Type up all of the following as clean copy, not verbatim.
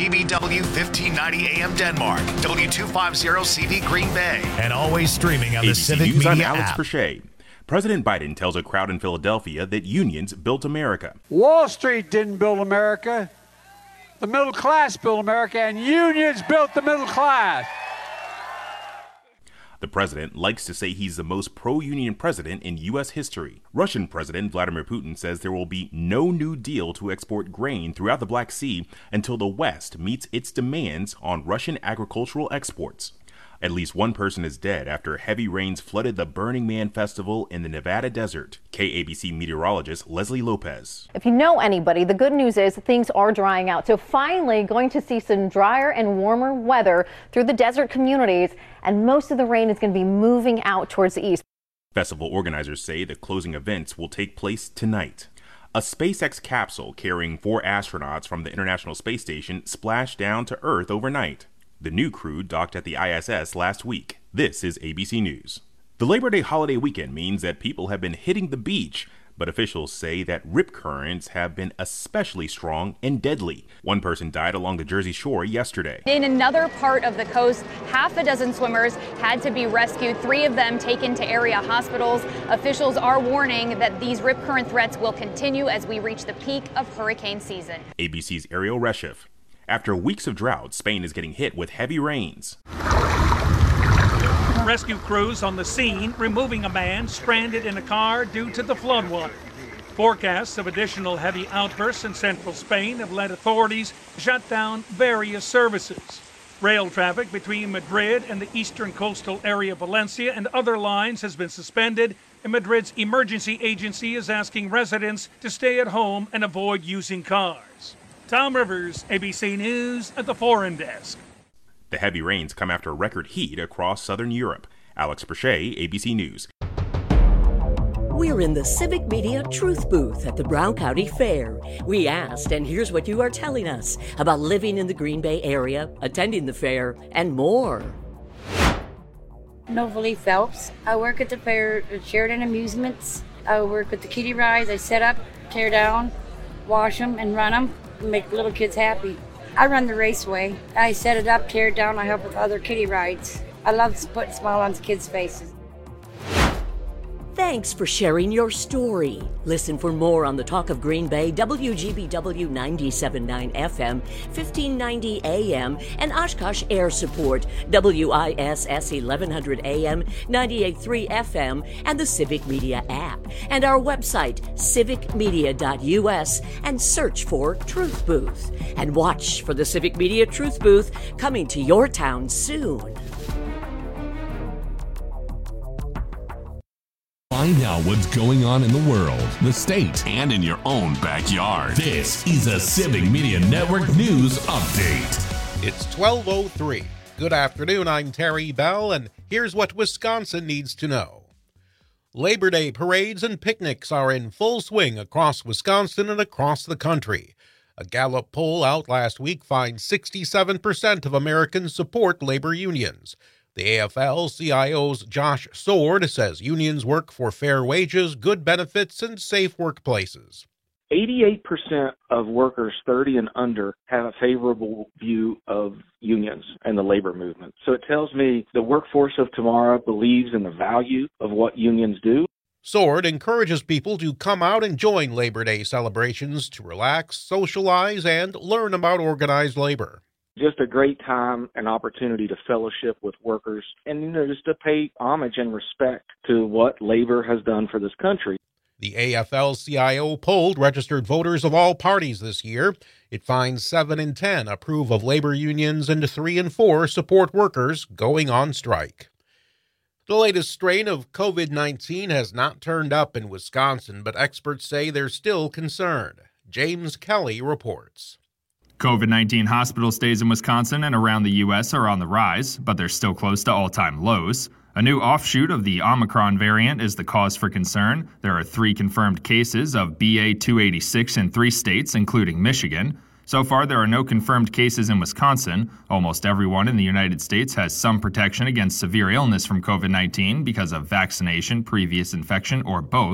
WGBW 1590 AM Denmark, W250CV Green Bay, and always streaming on the ABC Civic News, Media I'm app. Alex Perche. President Biden tells a crowd in Philadelphia that unions built America. Wall Street didn't build America. The middle class built America, and unions built the middle class. The president likes to say he's the most pro-union president in U.S. history. Russian President Vladimir Putin says there will be no new deal to export grain throughout the Black Sea until the West meets its demands on Russian agricultural exports. At least one person is dead after heavy rains flooded the Burning Man Festival in the Nevada desert. KABC meteorologist Leslie Lopez. If you know anybody, the good news is things are drying out. So finally going to see some drier and warmer weather through the desert communities, and most of the rain is going to be moving out towards the east. Festival organizers say the closing events will take place tonight. A SpaceX capsule carrying 4 astronauts from the International Space Station splashed down to Earth overnight. The new crew docked at the ISS last week. This is ABC News. The Labor Day holiday weekend means that people have been hitting the beach, but officials say that rip currents have been especially strong and deadly. One person died along the Jersey Shore yesterday. In another part of the coast, half a dozen swimmers had to be rescued, 3 of them taken to area hospitals. Officials are warning that these rip current threats will continue as we reach the peak of hurricane season. ABC's Ariel Reshef. After weeks of drought, Spain is getting hit with heavy rains. Rescue crews on the scene removing a man stranded in a car due to the floodwater. Forecasts of additional heavy outbursts in central Spain have led authorities to shut down various services. Rail traffic between Madrid and the eastern coastal area of Valencia and other lines has been suspended, and Madrid's emergency agency is asking residents to stay at home and avoid using cars. Tom Rivers, ABC News at the Foreign Desk. The heavy rains come after record heat across southern Europe. Alex Perche, ABC News. We're in the Civic Media Truth Booth at the Brown County Fair. We asked, and here's what you are telling us about living in the Green Bay area, attending the fair, and more. Novalee Phelps. I work at the fair at Sheridan Amusements. I work with the kiddie rides. I set up, tear down, wash them, and run them. Make little kids happy. I run the raceway. I set it up, tear it down. I help with other kiddie rides. I love putting a smile on kids' faces. Thanks for sharing your story. Listen for more on the Talk of Green Bay, WGBW 97.9 FM, 1590 AM, and Oshkosh Air Support, WISS 1100 AM, 98.3 FM, and the Civic Media app, and our website, civicmedia.us, and search for Truth Booth. And watch for the Civic Media Truth Booth coming to your town soon. Find out what's going on in the world, the state, and in your own backyard. This is a Civic Media Network News Update. It's 12:03. Good afternoon, I'm Terry Bell, and here's what Wisconsin needs to know. Labor Day parades and picnics are in full swing across Wisconsin and across the country. A Gallup poll out last week finds 67% of Americans support labor unions. The AFL-CIO's Josh Sword says unions work for fair wages, good benefits, and safe workplaces. 88% of workers 30 and under have a favorable view of unions and the labor movement. So it tells me the workforce of tomorrow believes in the value of what unions do. Sword encourages people to come out and join Labor Day celebrations to relax, socialize, and learn about organized labor. Just a great time, an opportunity to fellowship with workers and, just to pay homage and respect to what labor has done for this country. The AFL-CIO polled registered voters of all parties this year. It finds 7 in 10 approve of labor unions and 3 in 4 support workers going on strike. The latest strain of COVID-19 has not turned up in Wisconsin, but experts say they're still concerned. James Kelly reports. COVID-19 hospital stays in Wisconsin and around the U.S. are on the rise, but they're still close to all-time lows. A new offshoot of the Omicron variant is the cause for concern. There are 3 confirmed cases of BA.286 in 3 states, including Michigan. So far, there are no confirmed cases in Wisconsin. Almost everyone in the United States has some protection against severe illness from COVID-19 because of vaccination, previous infection, or both.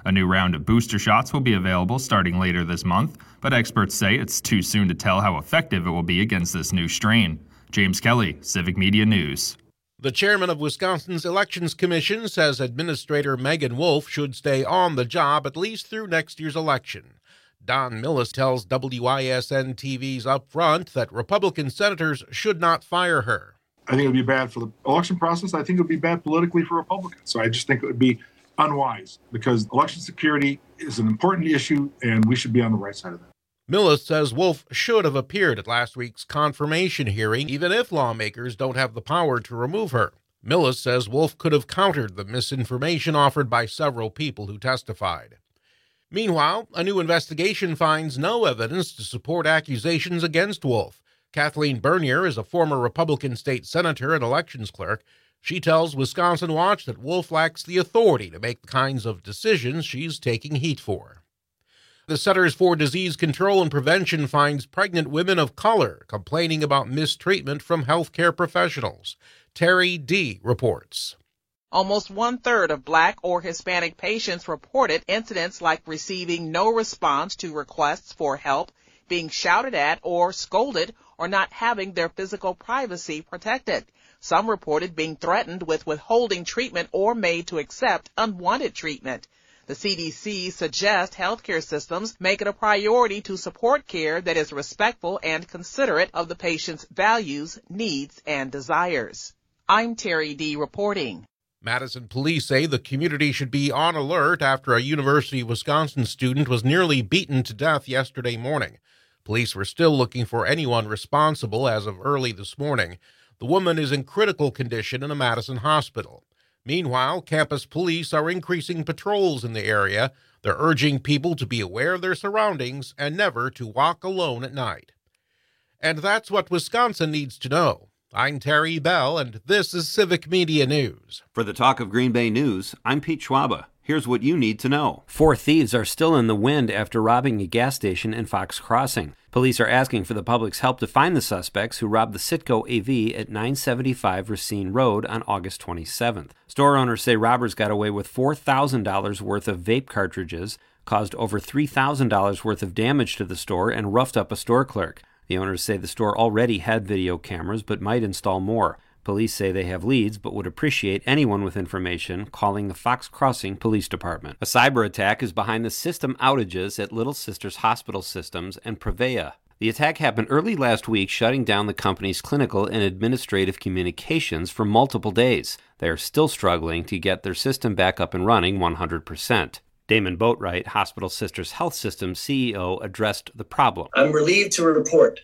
A new round of booster shots will be available starting later this month, but experts say it's too soon to tell how effective it will be against this new strain. James Kelly, Civic Media News. The chairman of Wisconsin's Elections Commission says Administrator Megan Wolf should stay on the job at least through next year's election. Don Millis tells WISN TV's Upfront that Republican senators should not fire her. I think it would be bad for the election process. I think it would be bad politically for Republicans. So I just think it would be unwise because election security is an important issue and we should be on the right side of that. Millis says Wolf should have appeared at last week's confirmation hearing, even if lawmakers don't have the power to remove her. Millis says Wolf could have countered the misinformation offered by several people who testified. Meanwhile, a new investigation finds no evidence to support accusations against Wolf. Kathleen Bernier is a former Republican state senator and elections clerk. She tells Wisconsin Watch that Wolf lacks the authority to make the kinds of decisions she's taking heat for. The Centers for Disease Control and Prevention finds pregnant women of color complaining about mistreatment from healthcare professionals. Terry D. reports. Almost 1/3 of Black or Hispanic patients reported incidents like receiving no response to requests for help, being shouted at or scolded, or not having their physical privacy protected. Some reported being threatened with withholding treatment or made to accept unwanted treatment. The CDC suggests healthcare systems make it a priority to support care that is respectful and considerate of the patient's values, needs, and desires. I'm Terry D. reporting. Madison police say the community should be on alert after a University of Wisconsin student was nearly beaten to death yesterday morning. Police were still looking for anyone responsible as of early this morning. The woman is in critical condition in a Madison hospital. Meanwhile, campus police are increasing patrols in the area. They're urging people to be aware of their surroundings and never to walk alone at night. And that's what Wisconsin needs to know. I'm Terry Bell, and this is Civic Media News. For the Talk of Green Bay News, I'm Pete Schwaba. Here's what you need to know. 4 thieves are still in the wind after robbing a gas station in Fox Crossing. Police are asking for the public's help to find the suspects who robbed the Citgo AV at 975 Racine Road on August 27th. Store owners say robbers got away with $4,000 worth of vape cartridges, caused over $3,000 worth of damage to the store, and roughed up a store clerk. The owners say the store already had video cameras but might install more. Police say they have leads but would appreciate anyone with information calling the Fox Crossing Police Department. A cyber attack is behind the system outages at Little Sisters Hospital Systems and Prevea. The attack happened early last week, shutting down the company's clinical and administrative communications for multiple days. They are still struggling to get their system back up and running 100%. Damon Boatwright, Hospital Sisters Health Systems CEO, addressed the problem. I'm relieved to report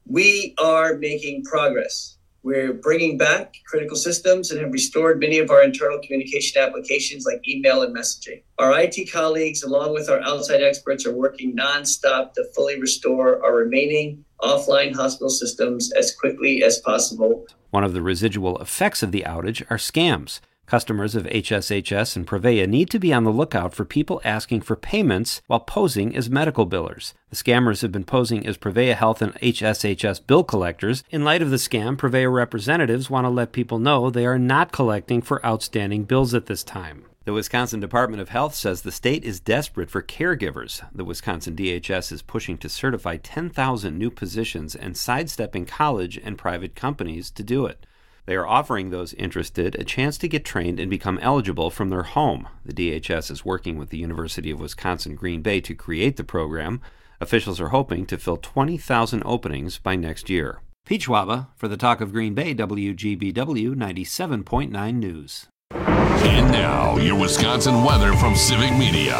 we are making progress. We're bringing back critical systems and have restored many of our internal communication applications like email and messaging. Our IT colleagues, along with our outside experts, are working nonstop to fully restore our remaining offline hospital systems as quickly as possible. One of the residual effects of the outage are scams. Customers of HSHS and Prevea need to be on the lookout for people asking for payments while posing as medical billers. The scammers have been posing as Prevea Health and HSHS bill collectors. In light of the scam, Prevea representatives want to let people know they are not collecting for outstanding bills at this time. The Wisconsin Department of Health says the state is desperate for caregivers. The Wisconsin DHS is pushing to certify 10,000 new positions and sidestepping college and private companies to do it. They are offering those interested a chance to get trained and become eligible from their home. The DHS is working with the University of Wisconsin-Green Bay to create the program. Officials are hoping to fill 20,000 openings by next year. Pete Schwaba for the Talk of Green Bay, WGBW 97.9 News. And now, your Wisconsin weather from Civic Media.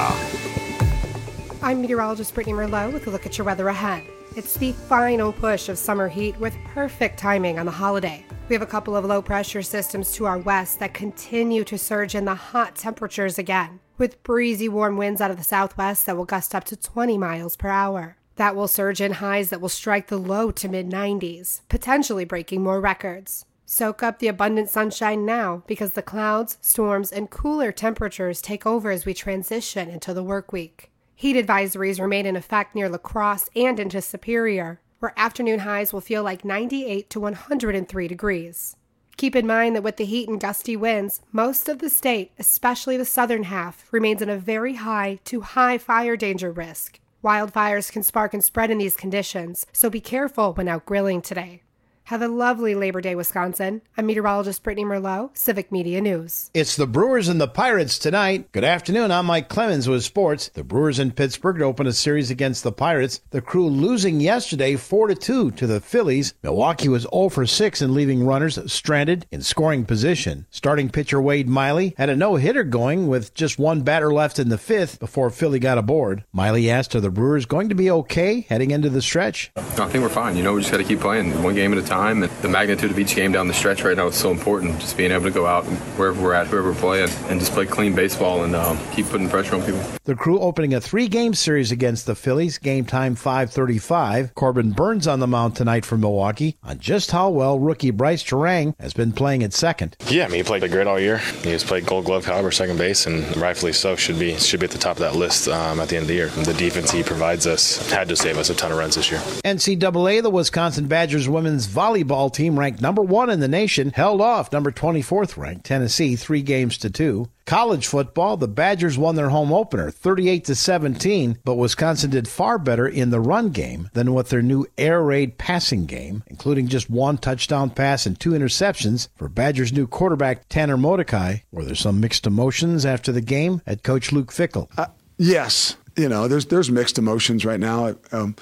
I'm meteorologist Brittany Merlot with a look at your weather ahead. It's the final push of summer heat with perfect timing on the holiday. We have a couple of low-pressure systems to our west that continue to surge in the hot temperatures again, with breezy warm winds out of the southwest that will gust up to 20 miles per hour. That will surge in highs that will strike the low to mid-90s, potentially breaking more records. Soak up the abundant sunshine now because the clouds, storms, and cooler temperatures take over as we transition into the work week. Heat advisories remain in effect near La Crosse and into Superior, where afternoon highs will feel like 98 to 103 degrees. Keep in mind that with the heat and gusty winds, most of the state, especially the southern half, remains in a very high to high fire danger risk. Wildfires can spark and spread in these conditions, so be careful when out grilling today. Have a lovely Labor Day, Wisconsin. I'm meteorologist Brittany Merlot, Civic Media News. It's the Brewers and the Pirates tonight. Good afternoon, I'm Mike Clemens with sports. The Brewers in Pittsburgh open a series against the Pirates. The Crew losing yesterday 4-2 to the Phillies. Milwaukee was 0 for 6 in leaving runners stranded in scoring position. Starting pitcher Wade Miley had a no-hitter going with just one batter left in the fifth before Philly got aboard. Miley asked, are the Brewers going to be okay heading into the stretch? I think we're fine. We just got to keep playing one game at a time. And the magnitude of each game down the stretch right now is so important. Just being able to go out wherever we're at, whoever we're playing, and just play clean baseball and keep putting pressure on people. The Crew opening a 3-game series against the Phillies. Game time 5:35. Corbin Burns on the mound tonight for Milwaukee on just how well rookie Bryce Terang has been playing at second. Yeah, he played great all year. He has played Gold Glove caliber second base, and rightfully so should be at the top of that list at the end of the year. The defense he provides us had to save us a ton of runs this year. NCAA, the Wisconsin Badgers women's volleyball team ranked number 1 in the nation held off number 24th ranked Tennessee 3-2. College football, the Badgers won their home opener 38-17, but Wisconsin did far better in the run game than with their new air raid passing game, including just 1 touchdown pass and 2 interceptions for Badgers' new quarterback Tanner Mordecai. Were there some mixed emotions after the game? Head coach Luke Fickell. Yes, there's mixed emotions right now,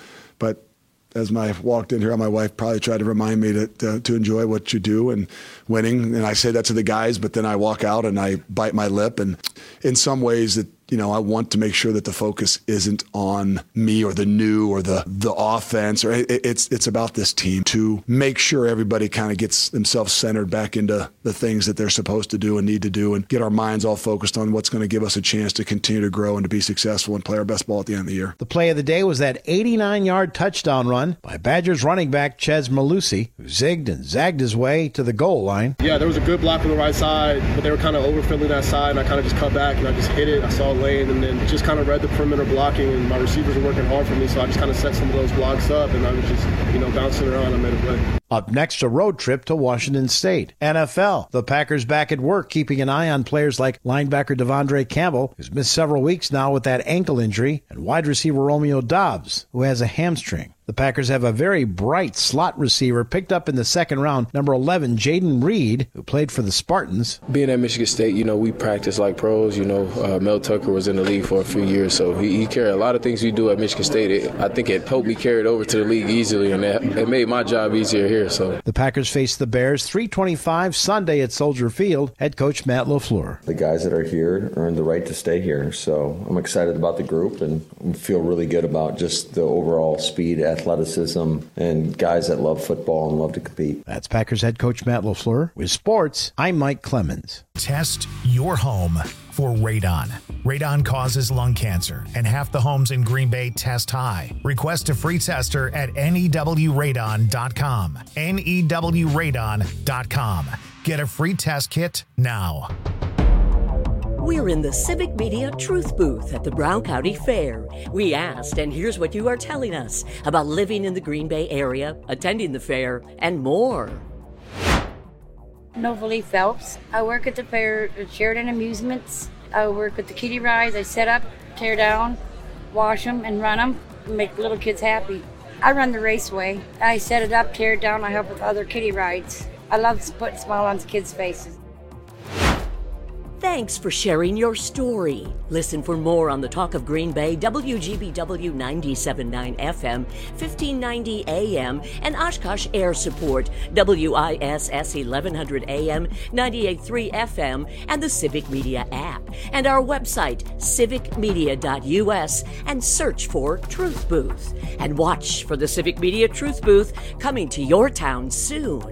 but as I walked in here, my wife probably tried to remind me to enjoy what you do and winning. And I say that to the guys, but then I walk out and I bite my lip. And in some ways that, I want to make sure that the focus isn't on me or the new or the offense. Or it's about this team to make sure everybody kind of gets themselves centered back into the things that they're supposed to do and need to do and get our minds all focused on what's going to give us a chance to continue to grow and to be successful and play our best ball at the end of the year. The play of the day was that 89-yard touchdown run by Badgers running back Chez Malusi, who zigged and zagged his way to the goal line. Yeah, there was a good block on the right side, but they were kind of overfilling that side, and I kind of just cut back and I just hit it. I saw a lane and then just kind of read the perimeter blocking, and my receivers were working hard for me, so I just kind of set some of those blocks up, and I was just, bouncing around. I made a play. Up next, a road trip to Washington State. NFL, the Packers back at work, keeping an eye on players like linebacker Devondre Campbell, who's missed several weeks now with that ankle injury, and wide receiver Romeo Doubs, who has a hamstring. The Packers have a very bright slot receiver picked up in the second round, number 11, Jaden Reed, who played for the Spartans. Being at Michigan State, we practice like pros. Mel Tucker was in the league for a few years, so he carried a lot of things we do at Michigan State. I think it helped me carry it over to the league easily, and it made my job easier here. So the Packers face the Bears 3:25 Sunday at Soldier Field. Head coach Matt LaFleur. The guys that are here earned the right to stay here, so I'm excited about the group and feel really good about just the overall speed, athleticism, and guys that love football and love to compete. That's Packers head coach Matt LaFleur. With sports, I'm Mike Clemens. Test your home for radon. Radon causes lung cancer, and half the homes in Green Bay test high. Request a free tester at newradon.com. newradon.com. Get a free test kit now. We're in the Civic Media Truth Booth at the Brown County Fair. We asked, and here's what you are telling us about living in the Green Bay area, attending the fair, and more. Novalee Phelps. I work at the fair at Sheridan Amusements. I work with the kiddie rides. I set up, tear down, wash them, and run them, and make little kids happy. I run the raceway. I set it up, tear it down. I help with other kiddie rides. I love to put a smile on kids' faces. Thanks for sharing your story. Listen for more on the Talk of Green Bay, WGBW 97.9 FM, 1590 AM, and Oshkosh Air Support, WISS 1100 AM, 98.3 FM, and the Civic Media app. And our website, civicmedia.us, and search for Truth Booth. And watch for the Civic Media Truth Booth coming to your town soon.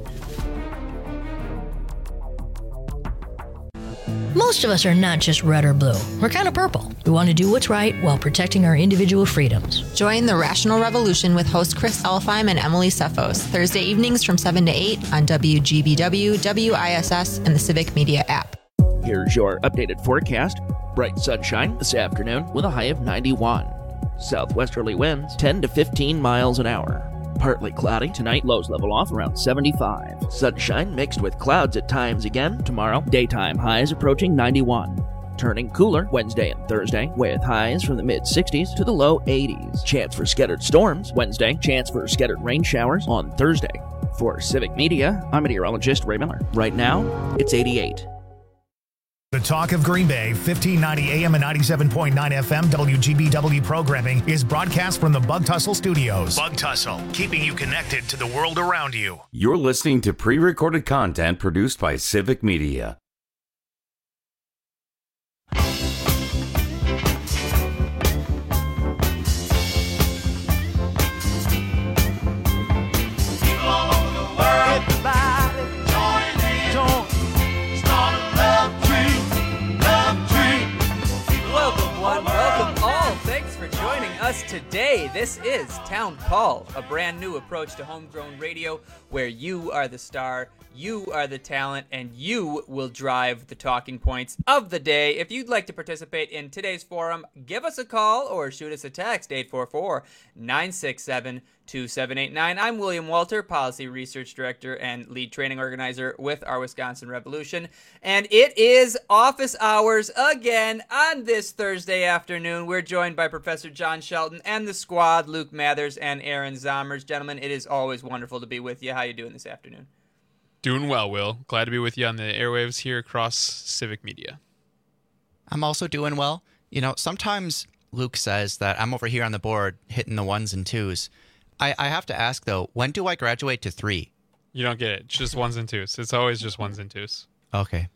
Most of us are not just red or blue. We're kind of purple. We want to do what's right while protecting our individual freedoms. Join the Rational Revolution with host Chris Elfheim and Emily Cephos, Thursday evenings from 7 to 8 on WGBW, WISS, and the Civic Media app. Here's your updated forecast. Bright sunshine this afternoon with a high of 91. Southwesterly winds 10 to 15 miles an hour. Partly cloudy tonight, lows level off around 75. Sunshine mixed with clouds at times again tomorrow. Daytime highs approaching 91. Turning cooler Wednesday and Thursday, with highs from the mid-60s to the low 80s. Chance for scattered storms Wednesday, chance for scattered rain showers on Thursday. For Civic Media, I'm meteorologist Ray Miller. Right now, it's 88. The Talk of Green Bay, 1590 AM and 97.9 FM WGBW programming is broadcast from the Bug Tussle Studios. Bug Tussle, keeping you connected to the world around you. You're listening to pre-recorded content produced by Civic Media. Us today. This is Town Call, a brand new approach to homegrown radio where you are the star, you are the talent, and you will drive the talking points of the day. If you'd like to participate in today's forum, give us a call or shoot us a text, 844-967-2789. I'm William Walter, Policy Research Director and Lead Training Organizer with our Wisconsin Revolution. And it is office hours again on this Thursday afternoon. We're joined by Professor John Shelton and the squad, Luke Mathers and Aaron Zommers. Gentlemen, it is always wonderful to be with you. How you doing this afternoon? Doing well, Will. Glad to be with you on the airwaves here across Civic Media. I'm also doing well. You know, sometimes Luke says that I'm over here on the board hitting the ones and twos. I have to ask, though, when do I graduate to 3? You don't get it. It's just ones and twos. It's always just ones and twos. Okay.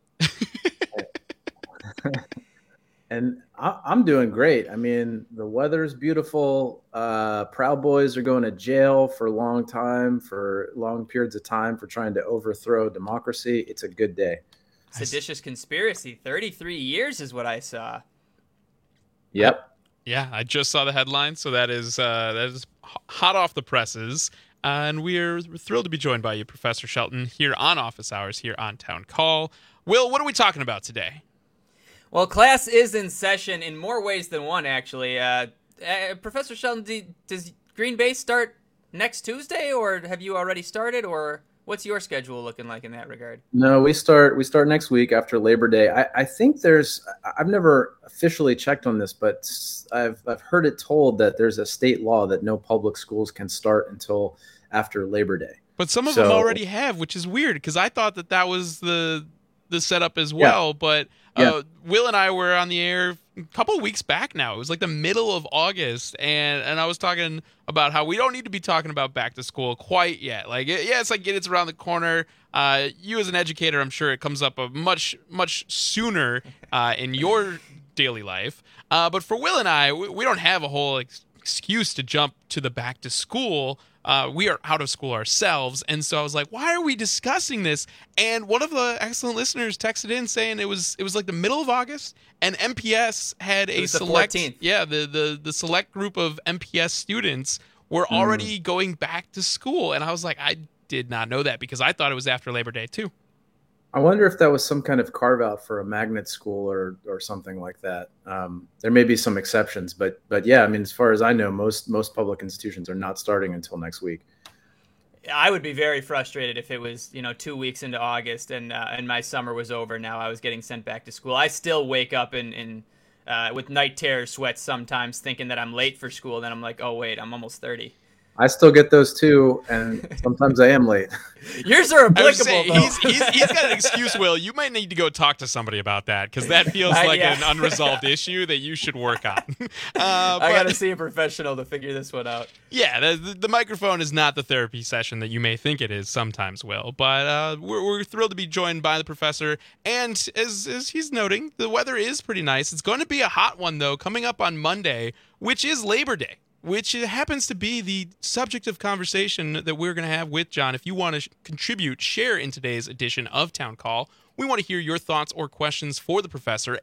And I'm doing great. I mean, the weather's beautiful. Proud Boys are going to jail for long periods of time for trying to overthrow democracy. It's a good day. Seditious conspiracy, 33 years is what I saw. Yep. Yeah, I just saw the headline, so that is hot off the presses. And we're thrilled to be joined by you, Professor Shelton, here on Office Hours, here on Town Call. Will, what are we talking about today? Well, class is in session in more ways than one, actually. Professor Shelton, does Green Bay start next Tuesday, or have you already started, or what's your schedule looking like in that regard? No, we start next week after Labor Day. I think I've never officially checked on this, but I've heard it told that there's a state law that no public schools can start until after Labor Day. But some of them already have, which is weird, because I thought that was the setup as well, but Will and I were on the air a couple of weeks back now. It was like the middle of August, and I was talking about how we don't need to be talking about back to school quite yet. Like, it's like it's around the corner. You as an educator, I'm sure it comes up much sooner in your daily life. But for Will and I, we don't have a whole excuse to jump to the back to school. We are out of school ourselves, and so I was like, why are we discussing this? And one of the excellent listeners texted in saying it was like the middle of August, and MPS had a select 14th. Yeah, the select group of MPS students were already going back to school, and I was like, I did not know that, because I thought it was after Labor Day too. I wonder if that was some kind of carve out for a magnet school or something like that. There may be some exceptions, but yeah, I mean, as far as I know, most public institutions are not starting until next week. I would be very frustrated if it was 2 weeks into August and my summer was over. Now I was getting sent back to school. I still wake up in with night terror sweats sometimes, thinking that I'm late for school. Then I'm like, oh wait, I'm almost 30. I still get those too, and sometimes I am late. Yours are applicable, though. He's got an excuse, Will. You might need to go talk to somebody about that, because that feels like an unresolved issue that you should work on. I got to see a professional to figure this one out. Yeah, the microphone is not the therapy session that you may think it is sometimes, Will. But we're thrilled to be joined by the professor. And as he's noting, the weather is pretty nice. It's going to be a hot one, though, coming up on Monday, which is Labor Day, which happens to be the subject of conversation that we're going to have with John. If you want to contribute, share in today's edition of Town Call. We want to hear your thoughts or questions for the professor,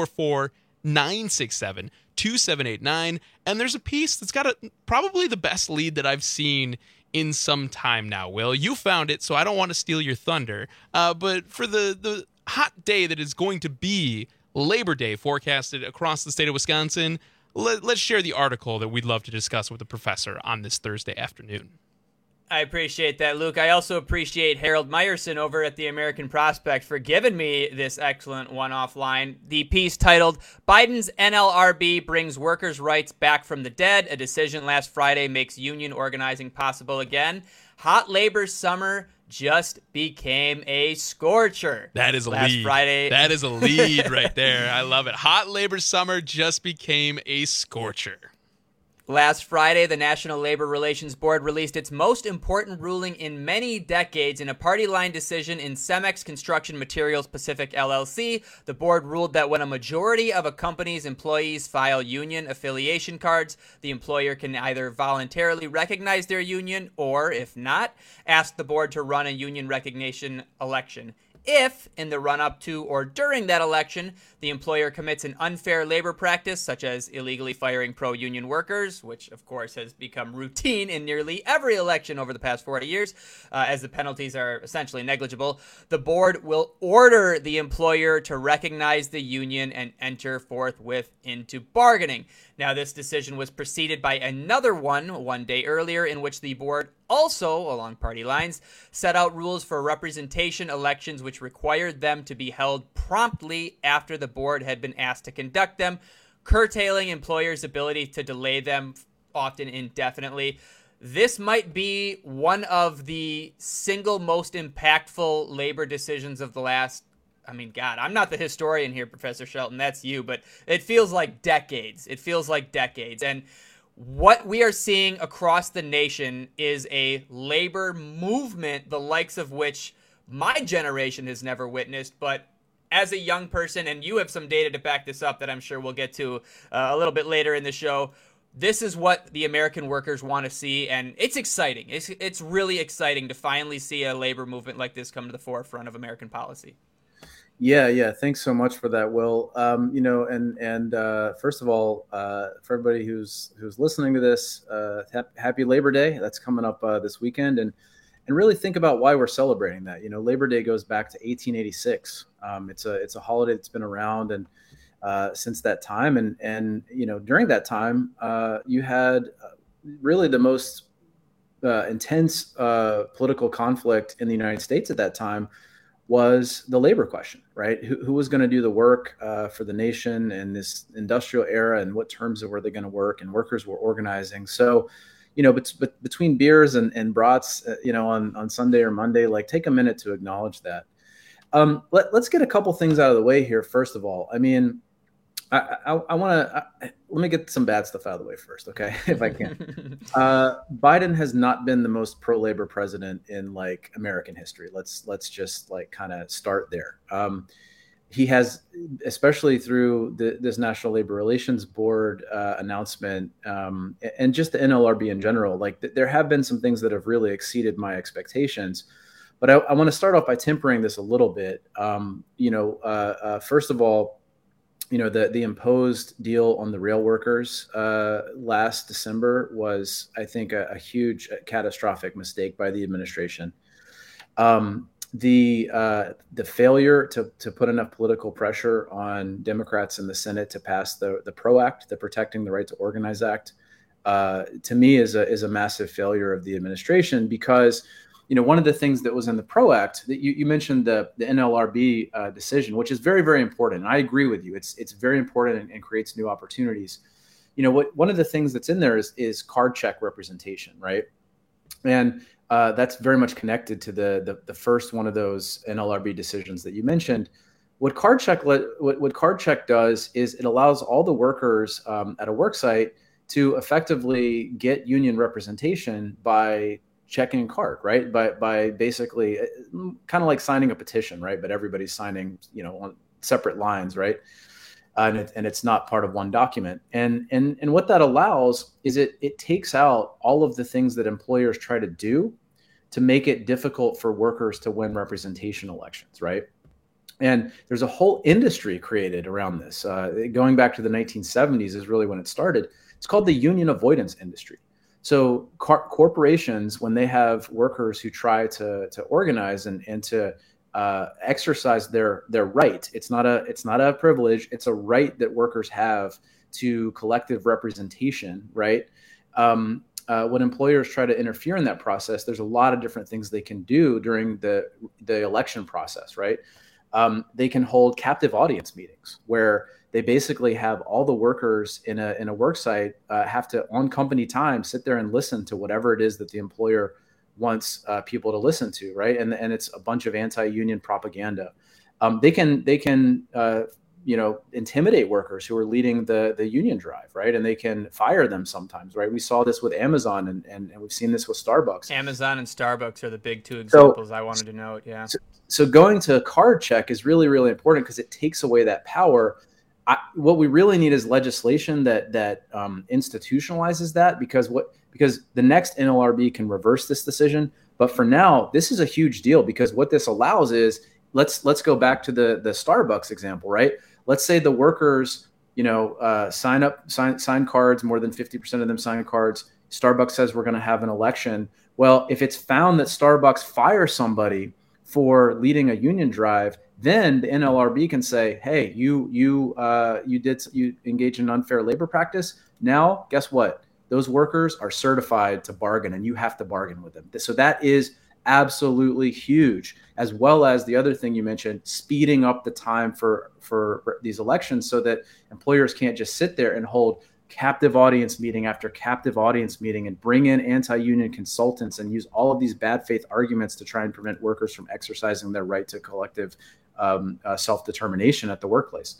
844-967-2789. And there's a piece that's got probably the best lead that I've seen in some time now, Will. You found it, so I don't want to steal your thunder. But for the hot day that is going to be Labor Day forecasted across the state of Wisconsin, let's share the article that we'd love to discuss with the professor on this Thursday afternoon. I appreciate that, Luke. I also appreciate Harold Meyerson over at the American Prospect for giving me this excellent one-off line. The piece titled, Biden's NLRB brings workers' rights back from the dead. A decision last Friday makes union organizing possible again. Hot labor summer just became a scorcher. That is a last lead. Friday. That is a lead right there. I love it. Hot labor summer just became a scorcher. Last Friday, the National Labor Relations Board released its most important ruling in many decades in a party line decision in Cemex Construction Materials Pacific LLC. The board ruled that when a majority of a company's employees file union affiliation cards, the employer can either voluntarily recognize their union or, if not, ask the board to run a union recognition election. If, in the run-up to or during that election, the employer commits an unfair labor practice, such as illegally firing pro-union workers, which, of course, has become routine in nearly every election over the past 40 years, as the penalties are essentially negligible, the board will order the employer to recognize the union and enter forthwith into bargaining. Now, this decision was preceded by another one day earlier, in which the board also, along party lines, set out rules for representation elections which required them to be held promptly after the board had been asked to conduct them, curtailing employers' ability to delay them, often indefinitely. This might be one of the single most impactful labor decisions of the last, God, I'm not the historian here, Professor Shelton, that's you, but it feels like decades. And what we are seeing across the nation is a labor movement, the likes of which my generation has never witnessed. But as a young person, and you have some data to back this up that I'm sure we'll get to a little bit later in the show, this is what the American workers want to see, and it's exciting. It's really exciting to finally see a labor movement like this come to the forefront of American policy. Yeah. Thanks so much for that, Will. First of all, for everybody who's listening to this, happy Labor Day. That's coming up this weekend, and really think about why we're celebrating that. Labor Day goes back to 1886. It's a holiday that's been around and since that time, and during that time, you had really the most intense political conflict in the United States at that time was the labor question, right? Who was going to do the work for the nation in this industrial era, and what terms were they going to work? And workers were organizing. So, but between beers and brats, on Sunday or Monday, take a minute to acknowledge that. Let's get a couple things out of the way here. First of all, I want to let me get some bad stuff out of the way first, okay? If I can. Biden has not been the most pro-labor president in American history. Let's just kind of start there. He has, especially through this National Labor Relations Board announcement, and just the NLRB in general. There have been some things that have really exceeded my expectations. But I want to start off by tempering this a little bit. First of all, the imposed deal on the rail workers last December was, I think, a huge catastrophic mistake by the administration. The failure to put enough political pressure on Democrats in the Senate to pass the PRO Act, the Protecting the Right to Organize Act, to me is a massive failure of the administration, because one of the things that was in the PRO Act that you mentioned, the NLRB decision, which is very, very important. And I agree with you. It's very important and creates new opportunities. One of the things that's in there is card check representation, right? And that's very much connected to the first one of those NLRB decisions that you mentioned. What card check does is it allows all the workers at a work site to effectively get union representation by checking a card, right? By basically kind of like signing a petition, right? But everybody's signing, on separate lines, right? And it's not part of one document. And what that allows is it takes out all of the things that employers try to do to make it difficult for workers to win representation elections, right? And there's a whole industry created around this. Going back to the 1970s is really when it started. It's called the union avoidance industry. So corporations, when they have workers who try to organize and to exercise their right, it's not a privilege, it's a right that workers have to collective representation, right? When employers try to interfere in that process, there's a lot of different things they can do during the election process, right? They can hold captive audience meetings where they basically have all the workers in a work site have to, on company time, sit there and listen to whatever it is that the employer wants people to listen to, right? And it's a bunch of anti-union propaganda. They can intimidate workers who are leading the union drive, right? And they can fire them sometimes, right? We saw this with Amazon and we've seen this with Starbucks. Amazon and Starbucks are the big two examples I wanted to note, yeah. So going to a card check is really, really important because it takes away that power. What we really need is legislation that institutionalizes that, because the next NLRB can reverse this decision. But for now, this is a huge deal, because what this allows is, let's go back to the Starbucks example, right? Let's say the workers, sign cards, more than 50% of them sign cards. Starbucks says we're going to have an election. Well, if it's found that Starbucks fires somebody for leading a union drive, then the NLRB can say, hey, you engage in unfair labor practice. Now, guess what? Those workers are certified to bargain, and you have to bargain with them. So that is absolutely huge, as well as the other thing you mentioned, speeding up the time for these elections so that employers can't just sit there and hold captive audience meeting after captive audience meeting and bring in anti-union consultants and use all of these bad faith arguments to try and prevent workers from exercising their right to collective self-determination at the workplace.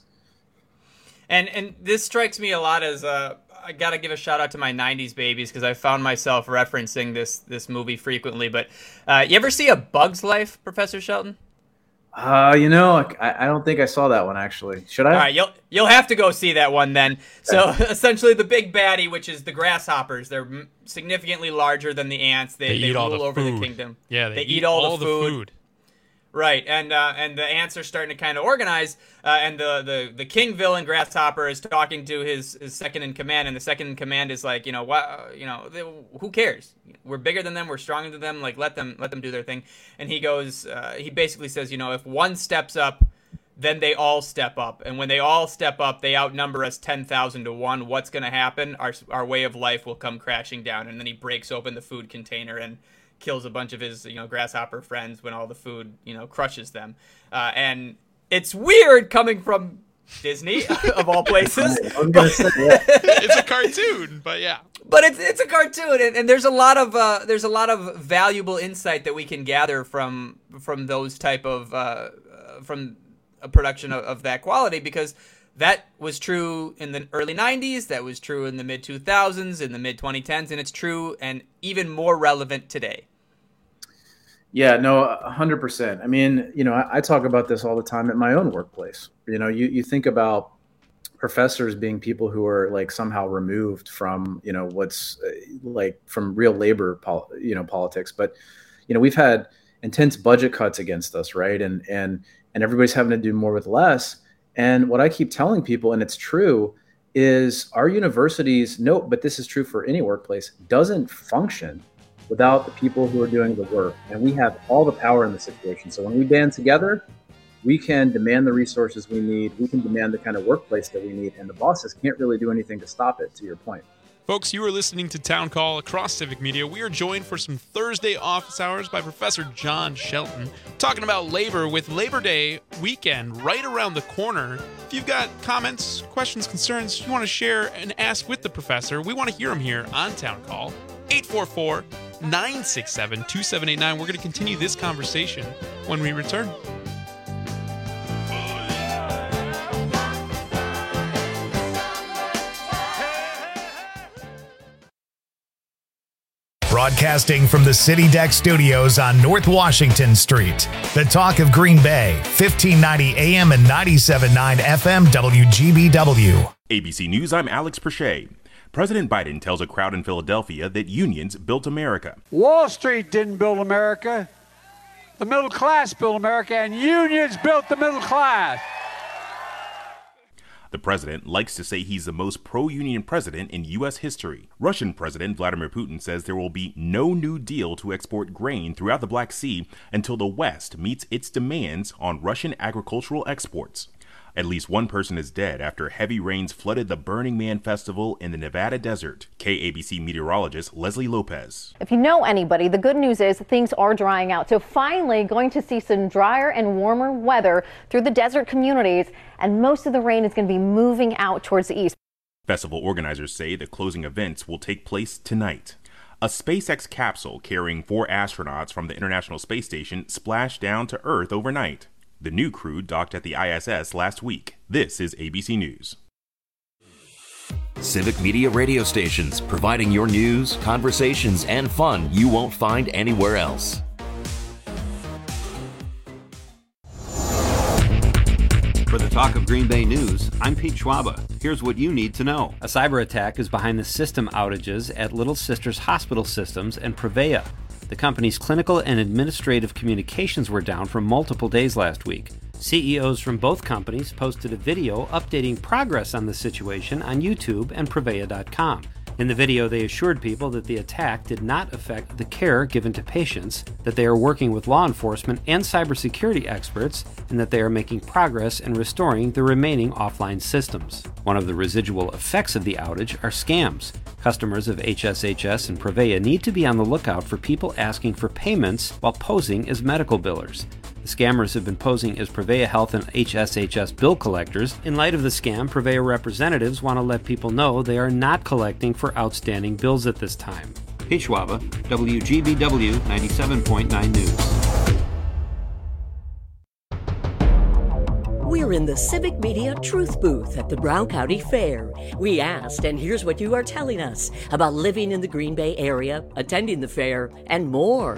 And this strikes me a lot as I got to give a shout out to my 90s babies, because I found myself referencing this movie frequently. But you ever see A Bug's Life, Professor Shelton? I don't think I saw that one, actually. Should I? All right, you'll have to go see that one then. So essentially the big baddie, which is the grasshoppers, they're significantly larger than the ants. They rule over the kingdom. Yeah, they eat all the food. Right, and the ants are starting to kind of organize, and the king villain Grasshopper is talking to his second in command, and the second in command is like, who cares? We're bigger than them, we're stronger than them. Like let them do their thing. And he goes, he basically says, if one steps up, then they all step up, and when they all step up, they outnumber us 10,000 to 1. What's going to happen? Our way of life will come crashing down. And then he breaks open the food container and kills a bunch of his grasshopper friends when all the food crushes them, and it's weird coming from Disney of all places. It's a cartoon, but yeah. But it's a cartoon, and there's a lot of valuable insight that we can gather from those type of from a production of that quality, because that was true in the early 90s, that was true in the mid 2000s, in the mid 2010s, and it's true and even more relevant today. Yeah, no, 100%. I mean, I talk about this all the time at my own workplace. You think about professors being people who are like somehow removed from, what's like from real labor, politics. But, we've had intense budget cuts against us, right? And everybody's having to do more with less. And what I keep telling people, and it's true, is our universities, but this is true for any workplace, doesn't function without the people who are doing the work. And we have all the power in the situation. So when we band together, we can demand the resources we need. We can demand the kind of workplace that we need. And the bosses can't really do anything to stop it, to your point. Folks, you are listening to Town Call across Civic Media. We are joined for some Thursday office hours by Professor John Shelton, talking about labor with Labor Day weekend right around the corner. If you've got comments, questions, concerns you want to share and ask with the professor, we want to hear them here on Town Call. 844-967-2789. We're going to continue this conversation when we return. Broadcasting from the City Deck Studios on North Washington Street. The Talk of Green Bay, 1590 AM and 97.9 FM WGBW. ABC News, I'm Alex Perche. President Biden tells a crowd in Philadelphia that unions built America. Wall Street didn't build America. The middle class built America, and unions built the middle class. The president likes to say he's the most pro-union president in U.S. history. Russian President Vladimir Putin says there will be no new deal to export grain throughout the Black Sea until the West meets its demands on Russian agricultural exports. At least one person is dead after heavy rains flooded the Burning Man Festival in the Nevada desert. KABC meteorologist Leslie Lopez. If you know anybody, the good news is things are drying out. So finally going to see some drier and warmer weather through the desert communities, and most of the rain is going to be moving out towards the east. Festival organizers say the closing events will take place tonight. A SpaceX capsule carrying 4 astronauts from the International Space Station splashed down to Earth overnight. The new crew docked at the ISS last week. This is ABC News. Civic Media radio stations, providing your news, conversations, and fun you won't find anywhere else. For the Talk of Green Bay News, I'm Pete Schwaba. Here's what you need to know. A cyber attack is behind the system outages at Little Sisters Hospital Systems and Prevea. The company's clinical and administrative communications were down for multiple days last week. CEOs from both companies posted a video updating progress on the situation on YouTube and Prevea.com. In the video, they assured people that the attack did not affect the care given to patients, that they are working with law enforcement and cybersecurity experts, and that they are making progress in restoring the remaining offline systems. One of the residual effects of the outage are scams. Customers of HSHS and Prevea need to be on the lookout for people asking for payments while posing as medical billers. The scammers have been posing as Prevea Health and HSHS bill collectors. In light of the scam, Prevea representatives want to let people know they are not collecting for outstanding bills at this time. Pete Schwaba, WGBW 97.9 News. We're in the Civic Media Truth Booth at the Brown County Fair. We asked, and here's what you are telling us about living in the Green Bay area, attending the fair, and more.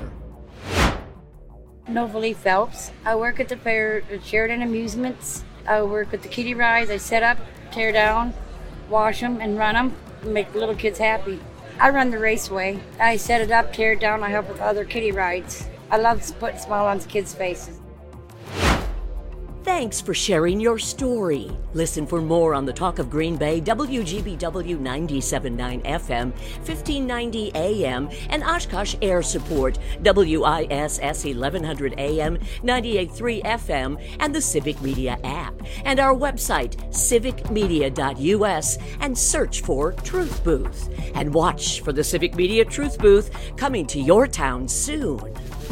Novalee Phelps. I work at the fair at Sheridan Amusements. I work with the kiddie rides. I set up, tear down, wash them, and run them, and make little kids happy. I run the raceway. I set it up, tear it down. I help with other kiddie rides. I love putting a smile on kids' faces. Thanks for sharing your story. Listen for more on the Talk of Green Bay, WGBW 97.9 FM, 1590 AM, and Oshkosh Air Support, WISS 1100 AM, 98.3 FM, and the Civic Media app, and our website, civicmedia.us, and search for Truth Booth. And watch for the Civic Media Truth Booth coming to your town soon.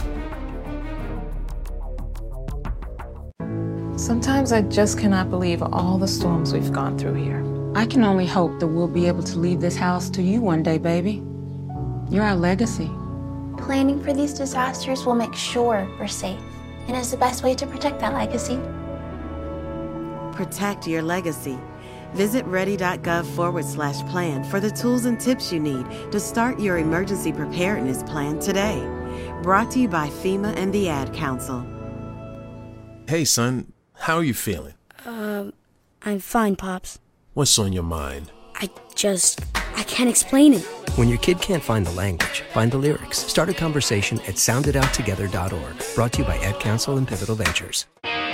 Sometimes I just cannot believe all the storms we've gone through here. I can only hope that we'll be able to leave this house to you one day, baby. You're our legacy. Planning for these disasters will make sure we're safe, and is the best way to protect that legacy. Protect your legacy. Visit ready.gov/plan for the tools and tips you need to start your emergency preparedness plan today. Brought to you by FEMA and the Ad Council. Hey, son. How are you feeling? I'm fine, Pops. What's on your mind? I can't explain it. When your kid can't find the language, find the lyrics. Start a conversation at sounditouttogether.org. Brought to you by Ad Council and Pivotal Ventures.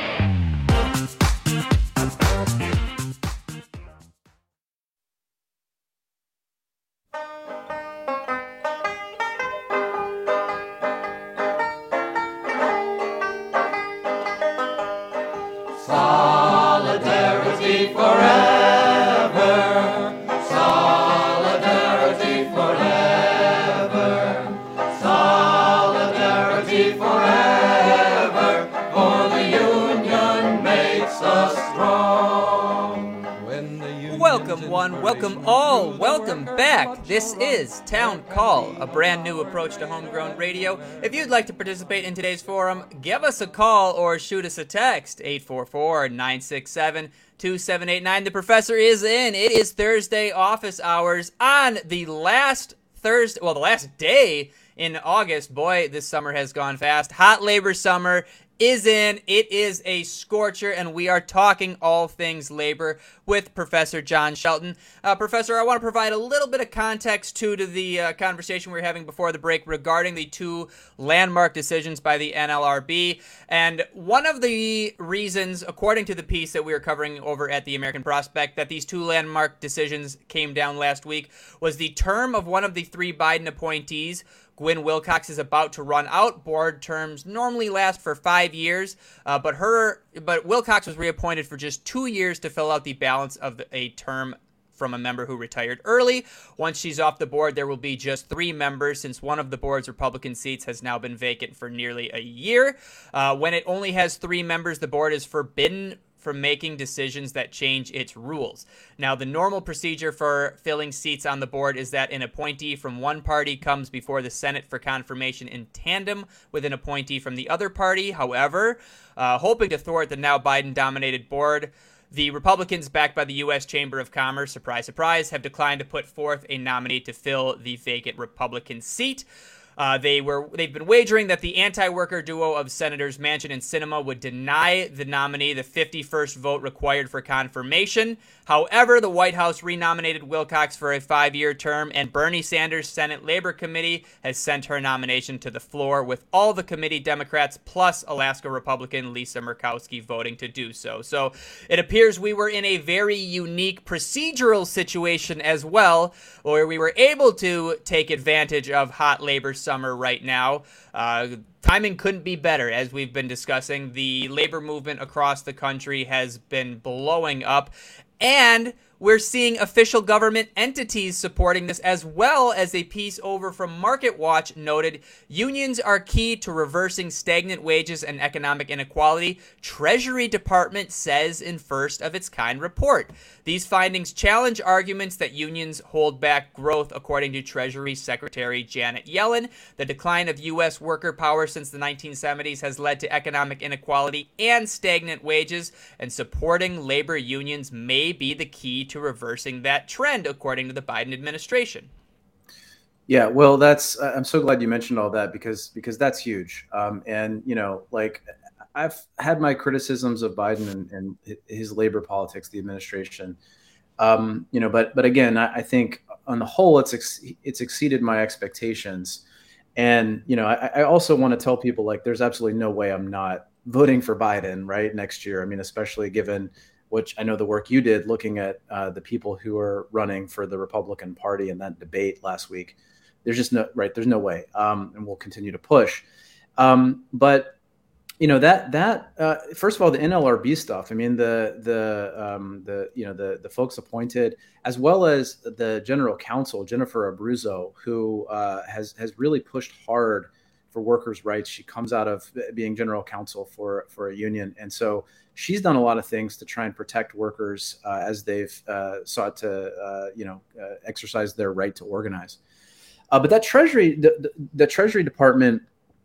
Solidarity forever. Solidarity forever. Solidarity forever. For the union makes us strong. Welcome one, welcome all, welcome back. This is Town Call, a brand new approach to homegrown radio. If you'd like to participate in today's forum, give us a call or shoot us a text, 844-967-2789. The professor is in. It is Thursday office hours on the last Thursday, well, the last day in August. Boy, this summer has gone fast. Hot labor summer is in. It is a scorcher, and we are talking all things labor with Professor John Shelton. Professor, I want to provide a little bit of context to the conversation we were having before the break regarding the two landmark decisions by the NLRB. And one of the reasons, according to the piece that we were covering over at the American Prospect, that these two landmark decisions came down last week was the term of one of the three Biden appointees, Gwen Wilcox is about to run out. Board terms normally last for 5 years, but Wilcox was reappointed for just 2 years to fill out the balance of a term from a member who retired early. Once she's off the board, there will be just 3 members, since one of the board's Republican seats has now been vacant for nearly a year. When it only has 3 members, the board is forbidden from making decisions that change its rules. Now, the normal procedure for filling seats on the board is that an appointee from one party comes before the Senate for confirmation in tandem with an appointee from the other party. However, hoping to thwart the now Biden-dominated board, the Republicans, backed by the U.S. Chamber of Commerce, surprise, surprise, have declined to put forth a nominee to fill the vacant Republican seat. They've been wagering that the anti-worker duo of Senators Manchin and Sinema would deny the nominee the 51st vote required for confirmation. However, the White House renominated Wilcox for a 5-year term, and Bernie Sanders' Senate Labor Committee has sent her nomination to the floor, with all the committee Democrats plus Alaska Republican Lisa Murkowski voting to do so. So it appears we were in a very unique procedural situation as well, where we were able to take advantage of hot labor summer right now. Timing couldn't be better. As we've been discussing, the labor movement across the country has been blowing up, and we're seeing official government entities supporting this, as well as a piece over from Market Watch noted unions are key to reversing stagnant wages and economic inequality, Treasury Department says in first of its kind report. These findings challenge arguments that unions hold back growth, according to Treasury Secretary Janet Yellen. The decline of U.S. worker power since the 1970s has led to economic inequality and stagnant wages, and supporting labor unions may be the key to reversing that trend, according to the Biden administration. Yeah, well, I'm so glad you mentioned all that because that's huge. And like, I've had my criticisms of Biden and his labor politics, the administration. But again, I think on the whole, it's exceeded my expectations. And I also want to tell people, like, there's absolutely no way I'm not voting for Biden right next year. I mean, especially given which I know the work you did looking at the people who are running for the Republican Party in that debate last week. There's no way. And we'll continue to push. But first of all, the NLRB stuff. I mean, the folks appointed, as well as the general counsel, Jennifer Abruzzo, who has really pushed hard for workers' rights. She comes out of being general counsel for a union. And so she's done a lot of things to try and protect workers as they've sought to, exercise their right to organize. But that the Treasury Department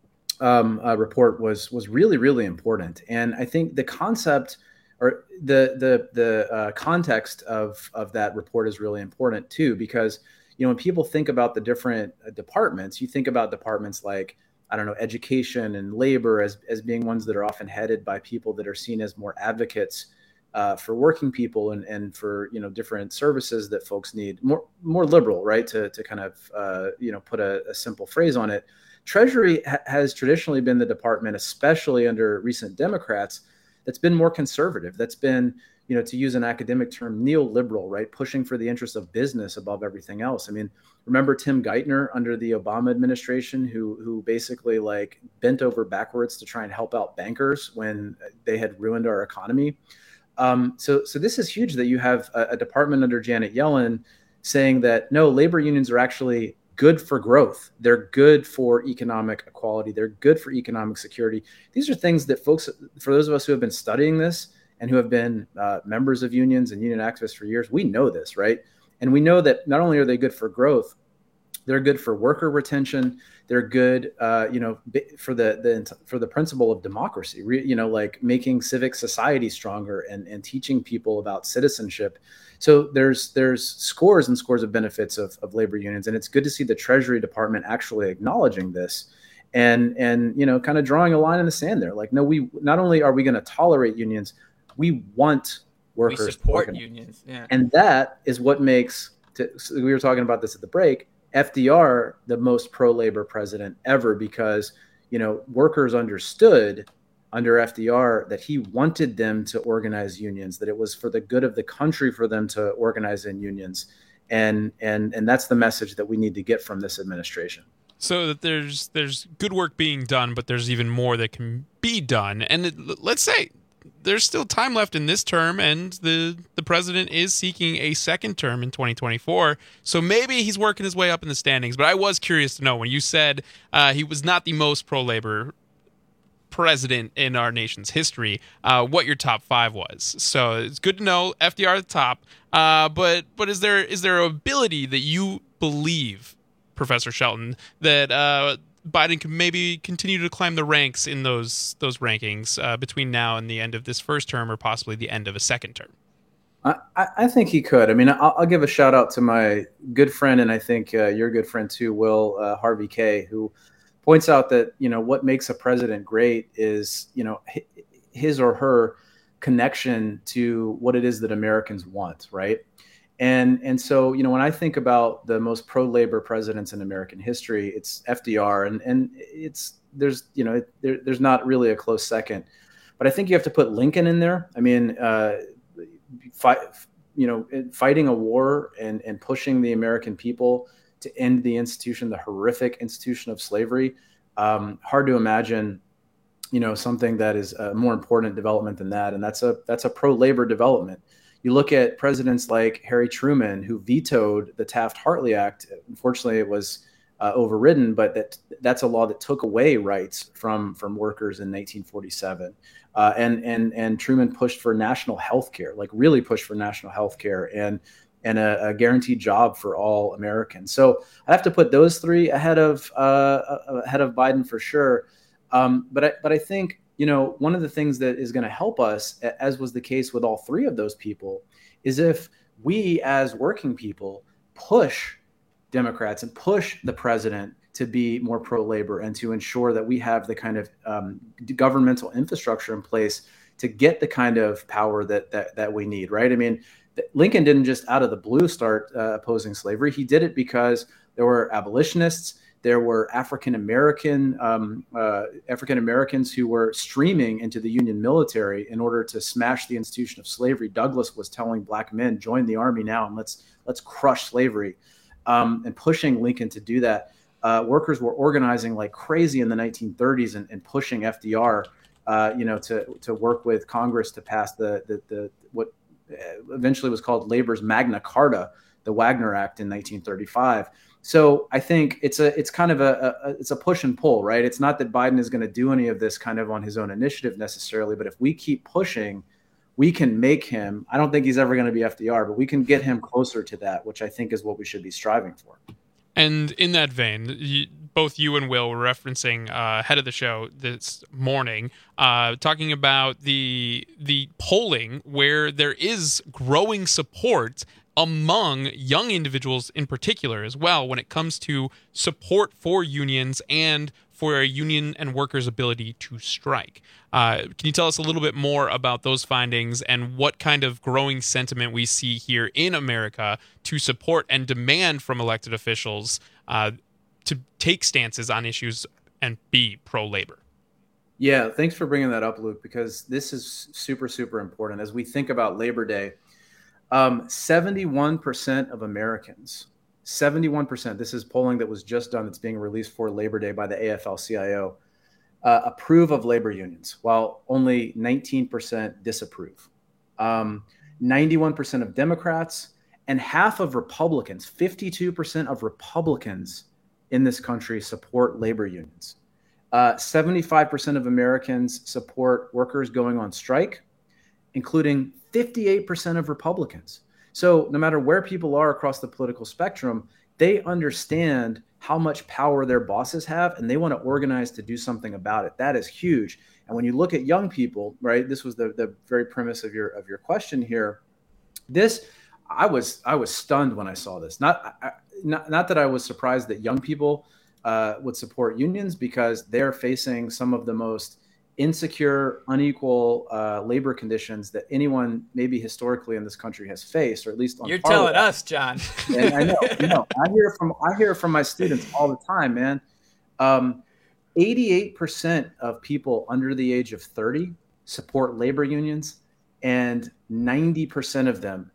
report was really, really important. And I think the concept or the context of that report is really important too, because, when people think about the different departments, you think about departments like, I don't know, education and labor as being ones that are often headed by people that are seen as more advocates for working people and for, different services that folks need, more liberal, right? To kind of, put a simple phrase on it. Treasury has traditionally been the department, especially under recent Democrats, that's been more conservative. That's been, to use an academic term, neoliberal, right? Pushing for the interests of business above everything else. I mean, remember Tim Geithner under the Obama administration, who basically like bent over backwards to try and help out bankers when they had ruined our economy. So this is huge that you have a department under Janet Yellen saying that no, labor unions are actually good for growth. They're good for economic equality. They're good for economic security. These are things that folks, for those of us who have been studying this and who have been members of unions and union activists for years, we know this, right? And we know that not only are they good for growth, they're good for worker retention. They're good, for the principle of democracy, like making civic society stronger and teaching people about citizenship. So there's scores and scores of benefits of labor unions, and it's good to see the Treasury Department actually acknowledging this and kind of drawing a line in the sand there. Like, no, we not only are we going to tolerate unions, we want workers. We support unions, yeah. And that is what makes. We were talking about this at the break. FDR, the most pro-labor president ever, because, workers understood under FDR that he wanted them to organize unions, that it was for the good of the country for them to organize in unions. And that's the message that we need to get from this administration. So that there's good work being done, but there's even more that can be done. And let's say there's still time left in this term, and the president is seeking a second term in 2024. So maybe he's working his way up in the standings. But I was curious to know, when you said he was not the most pro-labor president in our nation's history, what your top 5 was. So it's good to know FDR at the top. But is there an ability that you believe, Professor Shelton, that Biden can maybe continue to climb the ranks in those rankings between now and the end of this first term, or possibly the end of a second term? I think he could. I mean, I'll give a shout out to my good friend, and I think your good friend too, Will Harvey K, who points out that, what makes a president great is, his or her connection to what it is that Americans want, right? And so, when I think about the most pro-labor presidents in American history, it's FDR, and there's not really a close second. But I think you have to put Lincoln in there. I mean, fighting a war and pushing the American people to end the institution, the horrific institution of slavery. Hard to imagine, something that is a more important development than that. And that's a pro-labor development. You look at presidents like Harry Truman, who vetoed the Taft-Hartley Act. Unfortunately, it was overridden, but that's a law that took away rights from workers in 1947. And Truman pushed for national health care, like really pushed for national health care and a guaranteed job for all Americans. So I have to put those 3 ahead of Biden for sure. But I think, one of the things that is going to help us, as was the case with all 3 of those people, is if we as working people push Democrats and push the president to be more pro-labor and to ensure that we have the kind of governmental infrastructure in place to get the kind of power that we need, right? I mean, Lincoln didn't just out of the blue start opposing slavery. He did it because there were abolitionists. There were African Americans who were streaming into the Union military in order to smash the institution of slavery. Douglass was telling black men, join the army now and let's crush slavery, and pushing Lincoln to do that. Workers were organizing like crazy in the 1930s and pushing FDR, to work with Congress to pass the what eventually was called Labor's Magna Carta, the Wagner Act in 1935. So I think it's kind of it's a push and pull, right? It's not that Biden is going to do any of this kind of on his own initiative necessarily, but if we keep pushing, we can make him. I don't think he's ever going to be FDR, but we can get him closer to that, which I think is what we should be striving for. And in that vein, both you and Will were referencing ahead of the show this morning, talking about the polling where there is growing support among young individuals in particular as well when it comes to support for unions and for a union and workers' ability to strike. Can you tell us a little bit more about those findings and what kind of growing sentiment we see here in America to support and demand from elected officials to take stances on issues and be pro-labor? Yeah, thanks for bringing that up, Luke, because this is super, super important. As we think about Labor Day, 71% of Americans, 71%, this is polling that was just done, that's being released for Labor Day by the AFL-CIO, approve of labor unions, while only 19% disapprove. 91% of Democrats and half of Republicans, 52% of Republicans in this country support labor unions. 75% of Americans support workers going on strike, including 58% of Republicans. So no matter where people are across the political spectrum, they understand how much power their bosses have, and they want to organize to do something about it. That is huge. And when you look at young people, right, this was the very premise of your question here. I was stunned when I saw this. Not that I was surprised that young people would support unions, because they're facing some of the most insecure, unequal labor conditions that anyone maybe historically in this country has faced, or at least on You're telling us, John. And I know. I hear from my students all the time, man. 88% of people under the age of 30 support labor unions, and 90% of them,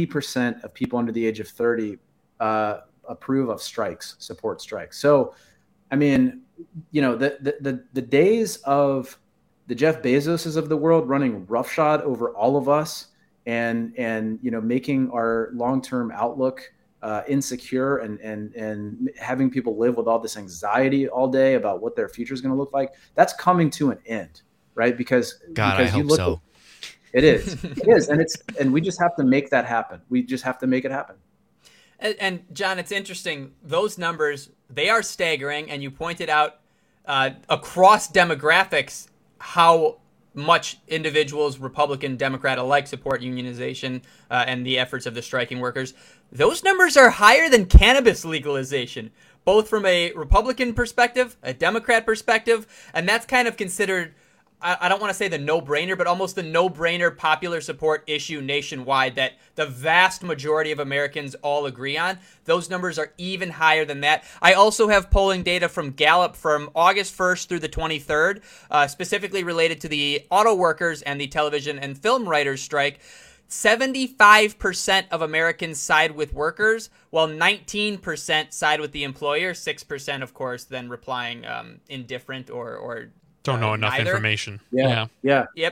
90% of people under the age of 30 approve of strikes, support strikes. So I mean, the days of the Jeff Bezoses of the world running roughshod over all of us and making our long-term outlook insecure and having people live with all this anxiety all day about what their future is going to look like, that's coming to an end, right? Because I hope so. It is, and we just have to make that happen. We just have to make it happen. And John, it's interesting. Those numbers, they are staggering, and you pointed out across demographics how much individuals, Republican, Democrat alike, support unionization and the efforts of the striking workers. Those numbers are higher than cannabis legalization, both from a Republican perspective, a Democrat perspective, and that's kind of considered, I don't want to say the no-brainer, but almost the no-brainer popular support issue nationwide that the vast majority of Americans all agree on. Those numbers are even higher than that. I also have polling data from Gallup from August 1st through the 23rd, specifically related to the auto workers and the television and film writers strike. 75% of Americans side with workers, while 19% side with the employer. 6%, of course, then replying indifferent or don't know enough neither. Information. Yeah. Yep.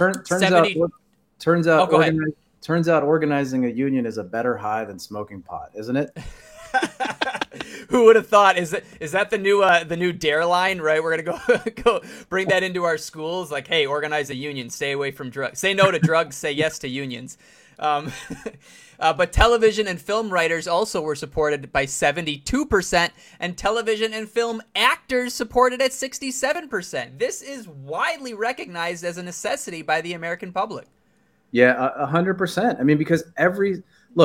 Turns out organizing a union is a better high than smoking pot, isn't it? Who would have thought? Is that the new DARE line, right? We're gonna go bring that into our schools. Like, hey, organize a union. Stay away from drugs. Say no to drugs. Say yes to unions. But television and film writers also were supported by 72%, and television and film actors supported at 67%. This is widely recognized as a necessity by the American public. Yeah, 100%. I mean, because every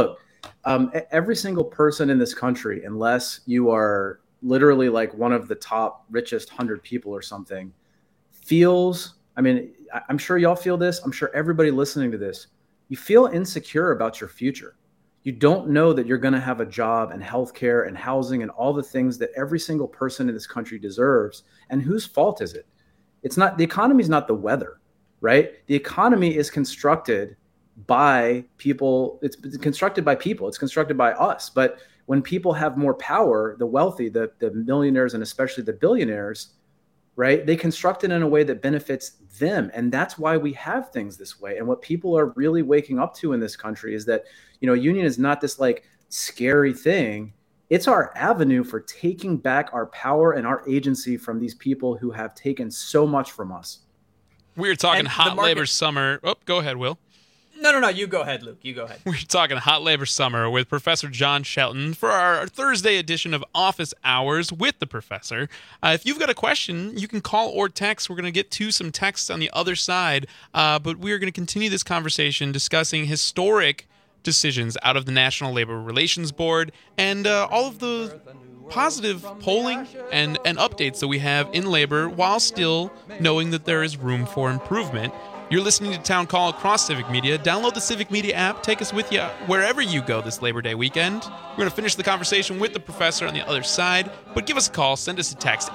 single person in this country, unless you are literally like one of the top richest 100 people or something, feels, I mean, I'm sure y'all feel this. I'm sure everybody listening to this, you feel insecure about your future. You don't know that you're going to have a job and healthcare and housing and all the things that every single person in this country deserves. And whose fault is it? It's not, the economy is not the weather, right? The economy is constructed by people. It's constructed by people. It's constructed by us. But when people have more power, the wealthy, the millionaires, and especially the billionaires, right, they construct it in a way that benefits them. And that's why we have things this way. And what people are really waking up to in this country is that, a union is not this like scary thing. It's our avenue for taking back our power and our agency from these people who have taken so much from us. We were talking hot labor summer. Oh, go ahead, Will. No. You go ahead, Luke. You go ahead. We're talking hot labor summer with Professor John Shelton for our Thursday edition of Office Hours with the Professor. If you've got a question, you can call or text. We're going to get to some texts on the other side, but we're going to continue this conversation discussing historic decisions out of the National Labor Relations Board and all of the positive polling and updates that we have in labor while still knowing that there is room for improvement. You're listening to Town Call across Civic Media. Download the Civic Media app. Take us with you wherever you go this Labor Day weekend. We're going to finish the conversation with the Professor on the other side, but give us a call. Send us a text,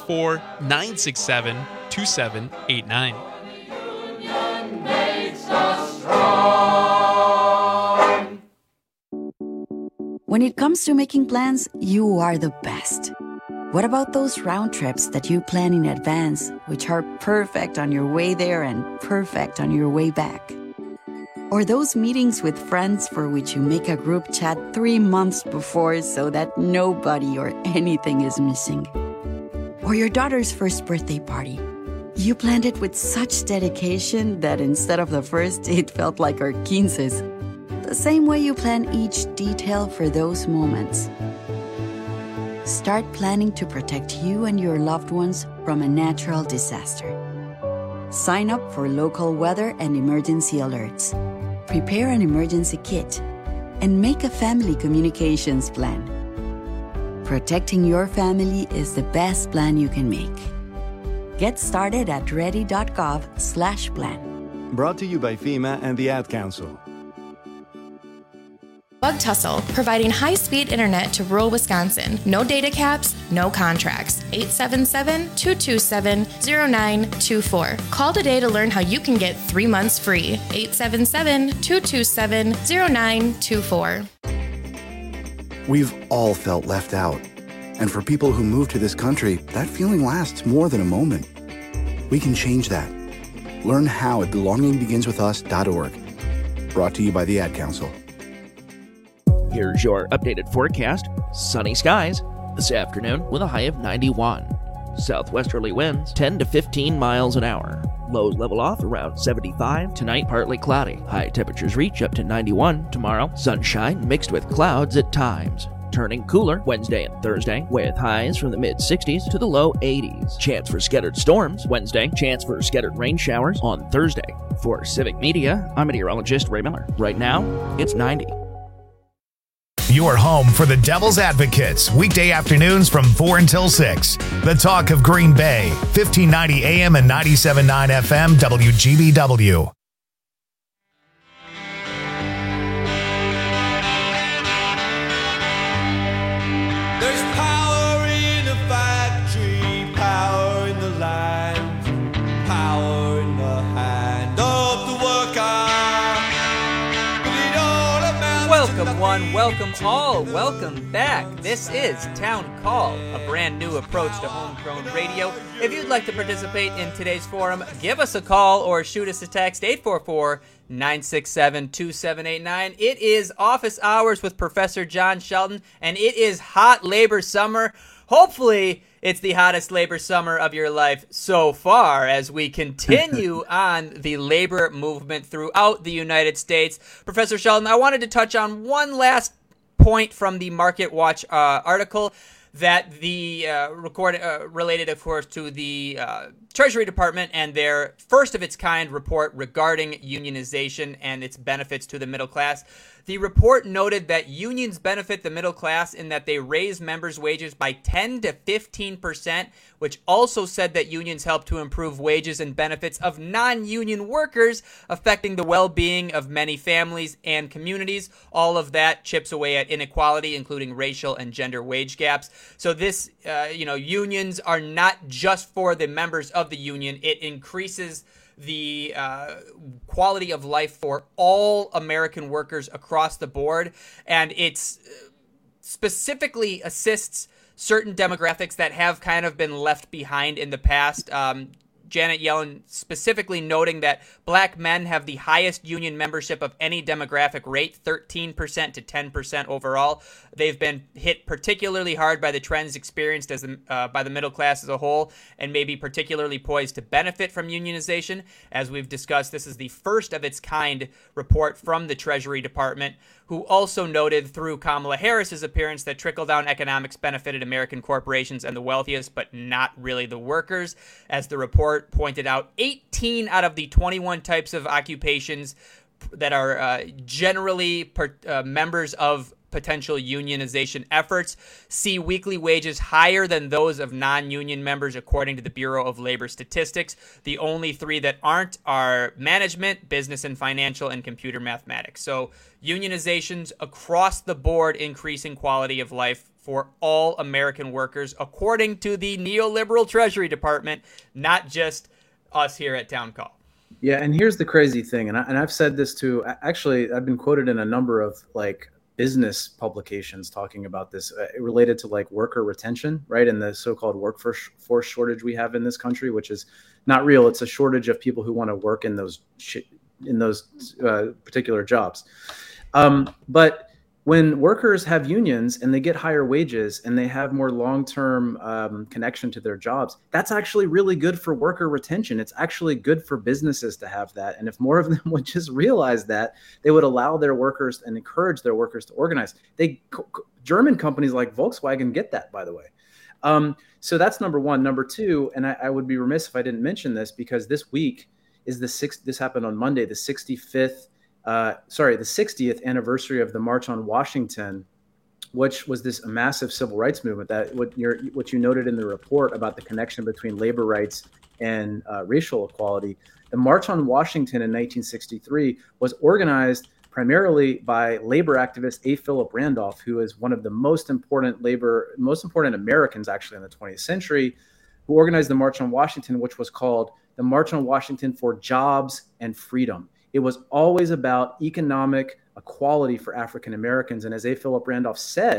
844-967-2789. Union makes us strong. When it comes to making plans, you are the best. What about those round trips that you plan in advance, which are perfect on your way there and perfect on your way back? Or those meetings with friends for which you make a group chat 3 months before so that nobody or anything is missing? Or your daughter's first birthday party. You planned it with such dedication that instead of the first, it felt like our 15s. The same way you plan each detail for those moments. Start planning to protect you and your loved ones from a natural disaster. Sign up for local weather and emergency alerts. Prepare an emergency kit. And make a family communications plan. Protecting your family is the best plan you can make. Get started at ready.gov/plan. Brought to you by FEMA and the Ad Council. Bug Tussle, providing high-speed internet to rural Wisconsin. No data caps, no contracts. 877-227-0924. Call today to learn how you can get 3 months free. 877-227-0924. We've all felt left out. And for people who move to this country, that feeling lasts more than a moment. We can change that. Learn how at belongingbeginswithus.org. Brought to you by the Ad Council. Here's your updated forecast. Sunny skies this afternoon with a high of 91. Southwesterly winds 10 to 15 miles an hour. Lows level off around 75. Tonight, partly cloudy. High temperatures reach up to 91. Tomorrow, sunshine mixed with clouds at times. Turning cooler Wednesday and Thursday with highs from the mid-60s to the low 80s. Chance for scattered storms Wednesday. Chance for scattered rain showers on Thursday. For Civic Media, I'm meteorologist Ray Miller. Right now, it's 90. Your home for the Devil's Advocates, weekday afternoons from 4 until 6. The Talk of Green Bay, 1590 AM and 97.9 FM, WGBW. There's power in the factory, power in the land, power in the hand of the worker. Welcome one, welcome all, welcome back. This is Town Call, a brand new approach to homegrown radio. If you'd like to participate in today's forum, give us a call or shoot us a text, 844-967-2789. It is office hours with Professor John Shelton, and it is hot labor summer. Hopefully, it's the hottest labor summer of your life so far as we continue on the labor movement throughout the United States. Professor Shelton, I wanted to touch on one last point from the Market Watch article that the related, of course, to the Treasury Department and their first-of-its-kind report regarding unionization and its benefits to the middle class. The report noted that unions benefit the middle class in that they raise members' wages by 10 to 15%, which also said that unions help to improve wages and benefits of non-union workers, affecting the well-being of many families and communities. All of that chips away at inequality, including racial and gender wage gaps. So this, unions are not just for the members of the union. It increases the quality of life for all American workers across the board, and it's specifically assists certain demographics that have kind of been left behind in the past. Janet Yellen specifically noting that black men have the highest union membership of any demographic rate, 13% to 10% overall. They've been hit particularly hard by the trends experienced by the middle class as a whole, and may be particularly poised to benefit from unionization. As we've discussed, this is the first of its kind report from the Treasury Department, who also noted through Kamala Harris's appearance that trickle-down economics benefited American corporations and the wealthiest, but not really the workers. As the report pointed out, 18 out of the 21 types of occupations that are generally members of potential unionization efforts see weekly wages higher than those of non-union members, according to the Bureau of Labor Statistics. The only three that aren't are management, business and financial, and computer mathematics. So unionizations across the board increasing quality of life for all American workers, according to the neoliberal Treasury Department, not just us here at Town Call. Yeah, and here's the crazy thing, and I've said this too. Actually, I've been quoted in a number of business publications talking about this related to worker retention, right? And the so-called workforce shortage we have in this country, which is not real. It's a shortage of people who want to work in those particular jobs. But when workers have unions and they get higher wages and they have more long-term connection to their jobs, that's actually really good for worker retention. It's actually good for businesses to have that. And if more of them would just realize that, they would allow their workers and encourage their workers to organize. German companies like Volkswagen get that, by the way. So that's number one. Number two, and I would be remiss if I didn't mention this, because this week is this happened on Monday, the 60th anniversary of the March on Washington, which was this massive civil rights movement. That what you noted in the report about the connection between labor rights and racial equality. The March on Washington in 1963 was organized primarily by labor activist A. Philip Randolph, who is one of the most important Americans actually in the 20th century, who organized the March on Washington, which was called the March on Washington for Jobs and Freedom. It was always about economic equality for African Americans. And as A. Philip Randolph said,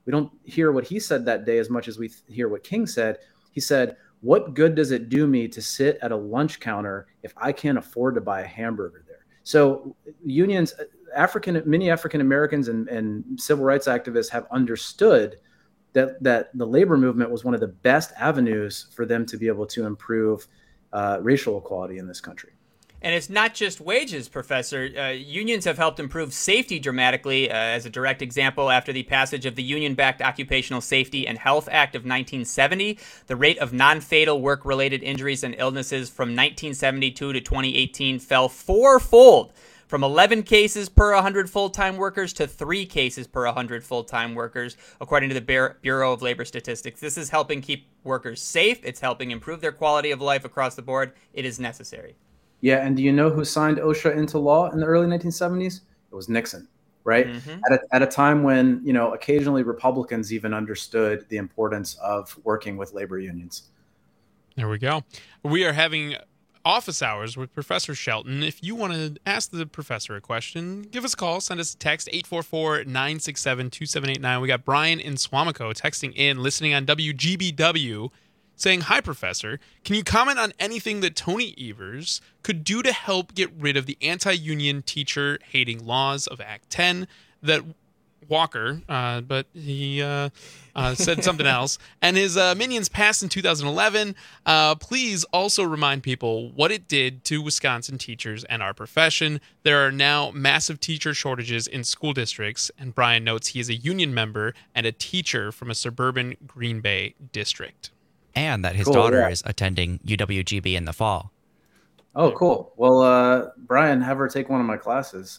we don't hear what he said that day as much as we hear what King said. He said, what good does it do me to sit at a lunch counter if I can't afford to buy a hamburger there? So unions, many African Americans and civil rights activists have understood that the labor movement was one of the best avenues for them to be able to improve racial equality in this country. And it's not just wages, Professor. Unions have helped improve safety dramatically. As a direct example, after the passage of the Union-backed Occupational Safety and Health Act of 1970, the rate of non-fatal work-related injuries and illnesses from 1972 to 2018 fell fourfold, from 11 cases per 100 full-time workers to 3 cases per 100 full-time workers, according to the Bureau of Labor Statistics. This is helping keep workers safe. It's helping improve their quality of life across the board. It is necessary. Yeah, and do you know who signed OSHA into law in the early 1970s? It was Nixon, right? Mm-hmm. At a time when, occasionally Republicans even understood the importance of working with labor unions. There we go. We are having office hours with Professor Shelton. If you want to ask the professor a question, give us a call. Send us a text, 844-967-2789. We got Brian in Swamico texting in, listening on WGBW, saying, hi, Professor. Can you comment on anything that Tony Evers could do to help get rid of the anti-union teacher-hating laws of Act 10 that Walker, but he said something else, and his minions passed in 2011. Please also remind people what it did to Wisconsin teachers and our profession. There are now massive teacher shortages in school districts, and Brian notes he is a union member and a teacher from a suburban Green Bay district. And that his daughter is attending UWGB in the fall. Oh, cool. Well, Brian, have her take one of my classes.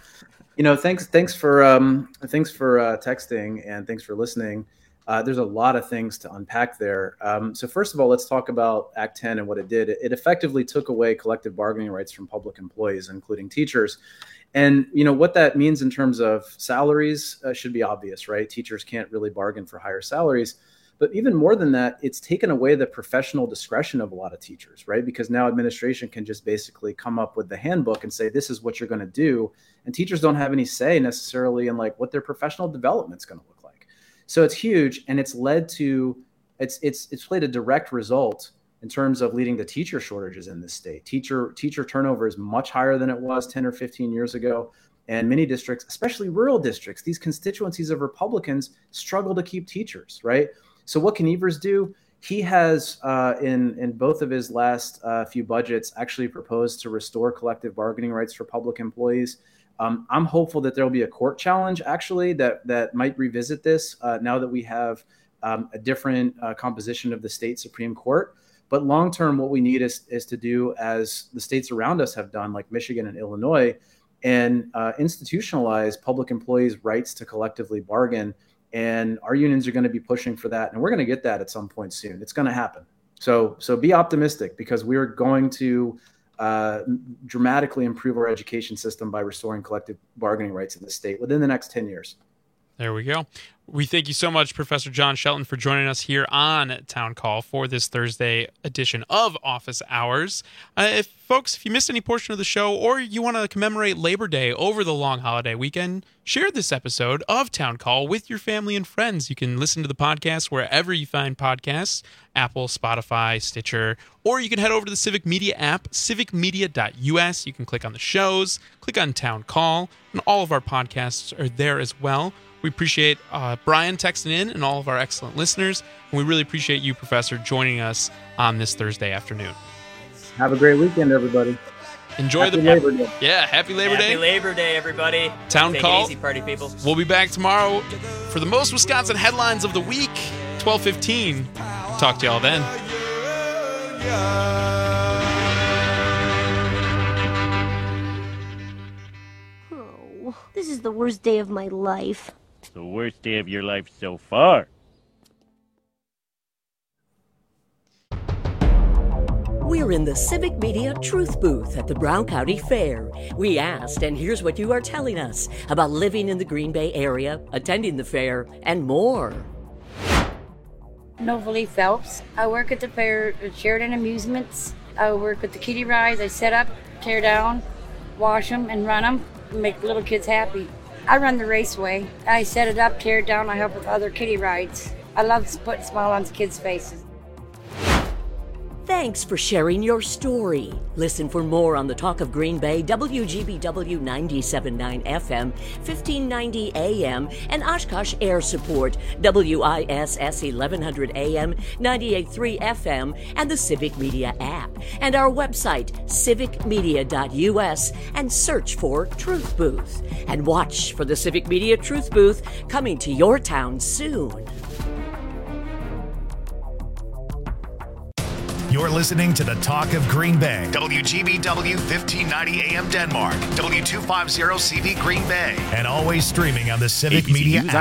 Thanks for texting, and thanks for listening. There's a lot of things to unpack there. So first of all, let's talk about Act 10 and what it did. It effectively took away collective bargaining rights from public employees, including teachers. And what that means in terms of salaries should be obvious, right? Teachers can't really bargain for higher salaries. But even more than that, it's taken away the professional discretion of a lot of teachers, right? Because now administration can just basically come up with the handbook and say, this is what you're going to do. And teachers don't have any say necessarily in what their professional development is going to look like. So it's huge. And it's led to, it's played a direct result in terms of leading to teacher shortages in this state. Teacher turnover is much higher than it was 10 or 15 years ago. And many districts, especially rural districts, these constituencies of Republicans struggle to keep teachers, right? So what can Evers do? He has, in both of his last few budgets, actually proposed to restore collective bargaining rights for public employees. I'm hopeful that there will be a court challenge, actually, that might revisit this now that we have a different composition of the state Supreme Court. But long term, what we need is to do as the states around us have done, like Michigan and Illinois, and institutionalize public employees' rights to collectively bargain. And our unions are going to be pushing for that. And we're going to get that at some point soon. It's going to happen. So be optimistic, because we're going to dramatically improve our education system by restoring collective bargaining rights in the state within the next 10 years. There we go. We thank you so much, Professor John Shelton, for joining us here on Town Call for this Thursday edition of Office Hours. If you missed any portion of the show, or you want to commemorate Labor Day over the long holiday weekend, share this episode of Town Call with your family and friends. You can listen to the podcast wherever you find podcasts, Apple, Spotify, Stitcher, or you can head over to the Civic Media app, civicmedia.us. You can click on the shows, click on Town Call, and all of our podcasts are there as well. We appreciate Brian texting in and all of our excellent listeners. And we really appreciate you, Professor, joining us on this Thursday afternoon. Have a great weekend, everybody. Enjoy Happy Labor Day. Yeah, happy Labor Day. Happy Labor Day, everybody. Town Call. Take it easy, party people. We'll be back tomorrow for the most Wisconsin headlines of the week, 12:15. Talk to y'all then. Oh, this is the worst day of my life. The worst day of your life so far. We're in the Civic Media Truth Booth at the Brown County Fair. We asked, and here's what you are telling us about living in the Green Bay area, attending the fair, and more. Novalee Phelps. I work at the fair at Sheridan Amusements. I work with the kiddie rides. I set up, tear down, wash them, and run them, and make little kids happy. I run the raceway. I set it up, tear it down. I help with other kiddie rides. I love putting a smile on kids' faces. Thanks for sharing your story. Listen for more on the Talk of Green Bay, WGBW 97.9 FM, 1590 AM, and Oshkosh Air Support, WISS 1100 AM, 98.3 FM, and the Civic Media app. And our website, civicmedia.us, and search for Truth Booth. And watch for the Civic Media Truth Booth coming to your town soon. You're listening to the Talk of Green Bay. WGBW 1590 AM Denmark. W250 CV Green Bay. And always streaming on the Civic Media app.